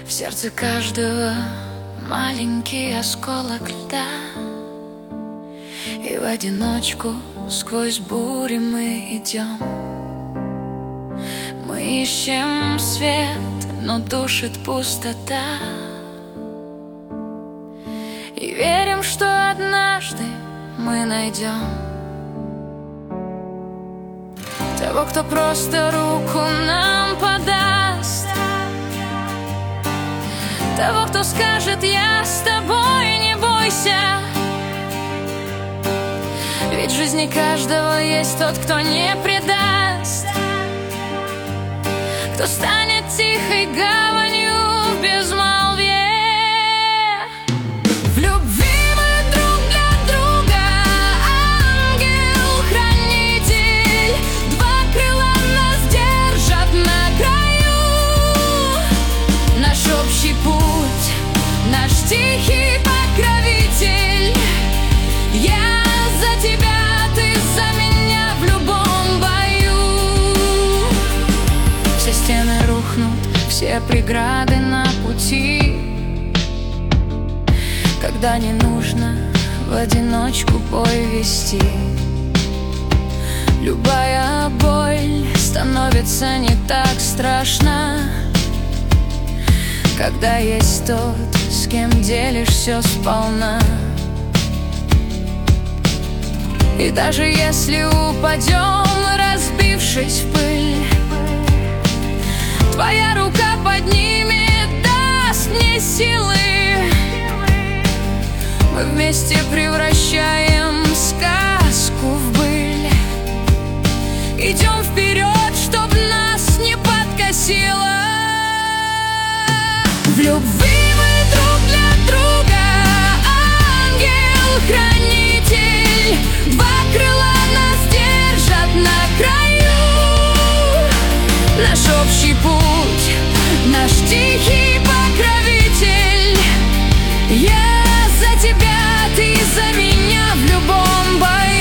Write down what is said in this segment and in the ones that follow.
В сердце каждого маленький осколок льда, и в одиночку сквозь бури мы идем. Мы ищем свет, но душит пустота, и верим, что однажды мы найдем того, кто просто руку нам подаст, того, кто скажет: я с тобой, не бойся. Ведь в жизни каждого есть тот, кто не предаст, кто станет тихой гаванью в безмолвии. В любви мы друг для друга ангел-хранитель, два крыла нас держат на краю. Наш общий путь, наш тихий покровитель. Я за тебя, ты за меня в любом бою. Все стены рухнут, все преграды на пути, когда не нужно в одиночку бой вести. Любая боль становится не так страшна, когда есть тот, с кем делишь все сполна. И даже если упадем, разбившись в пыль, твоя рука поднимет, даст мне силы. Мы вместе превращаем сказку в быль. Идем вперед, чтоб нас не подкосило. В любви мы друг для друга ангел-хранитель, два крыла нас держат на краю. Наш общий путь, наш тихий покровитель. Я за тебя, ты за меня в любом бою.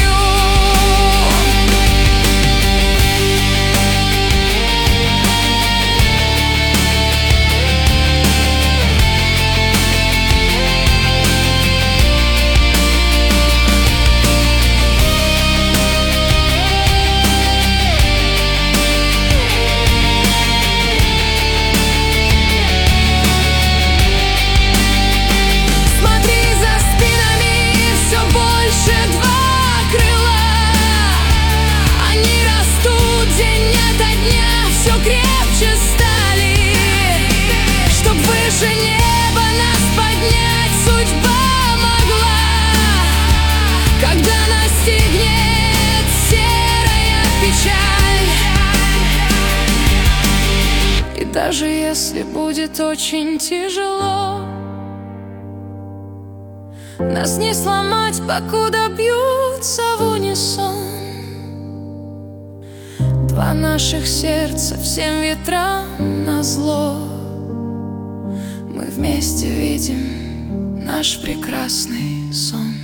Даже если будет очень тяжело, нас не сломать, покуда бьются в унисон. Два наших сердца всем ветрам назло. Мы вместе видим наш прекрасный сон.